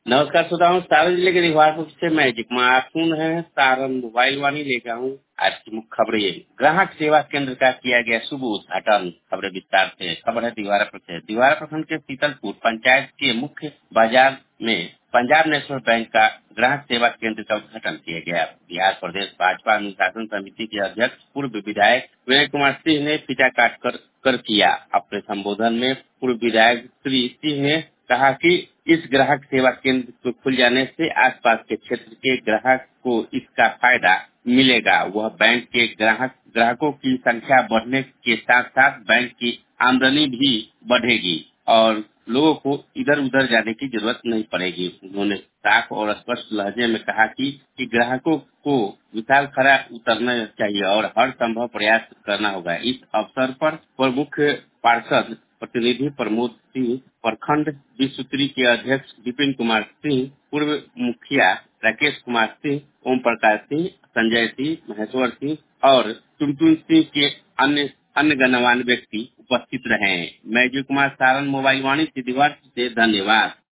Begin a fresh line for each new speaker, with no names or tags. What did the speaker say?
नमस्कार श्रोताओं, सारण जिले के दीवारपुर से मैं जिकमा आप सुन रहे हैं सारण मोबाइल वाणी लेकर हूँ। आज की मुख्य खबरें। ग्राहक सेवा केंद्र का किया गया शुभ उद्घाटन। खबरें विस्तार से। खबर है दीवारा प्रखंड। दीवारा प्रखंड के शीतलपुर पंचायत के मुख्य बाजार में पंजाब नेशनल बैंक का ग्राहक सेवा केंद्र का उद्घाटन किया गया। बिहार प्रदेश भाजपा अनुशासन समिति के अध्यक्ष पूर्व विधायक विनय कुमार सिंह ने फीता काट कर किया। अपने संबोधन में पूर्व विधायक श्री सिंह ने कहा कि इस ग्राहक सेवा केंद्र को खुल जाने से आसपास के क्षेत्र के ग्राहक को इसका फायदा मिलेगा। वह बैंक के ग्राहकों की संख्या बढ़ने के साथ साथ बैंक की आमदनी भी बढ़ेगी और लोगों को इधर उधर जाने की जरूरत नहीं पड़ेगी। उन्होंने साफ और स्पष्ट लहजे में कहा कि ग्राहकों को विशाल खरा उतरना चाहिए और हर संभव प्रयास करना होगा। इस अवसर पर मुख्य पार्षद प्रतिनिधि प्रमोद सिंह, प्रखंड विश्वत्री के अध्यक्ष विपिन कुमार सिंह, पूर्व मुखिया राकेश कुमार सिंह, ओम प्रकाश सिंह, संजय सिंह, महेश्वर सिंह और टुनटुन सिंह के अन्य गणमान्य व्यक्ति उपस्थित रहे। मैं जी कुमार सारण मोबाइल वाणी से दीवार से धन्यवाद।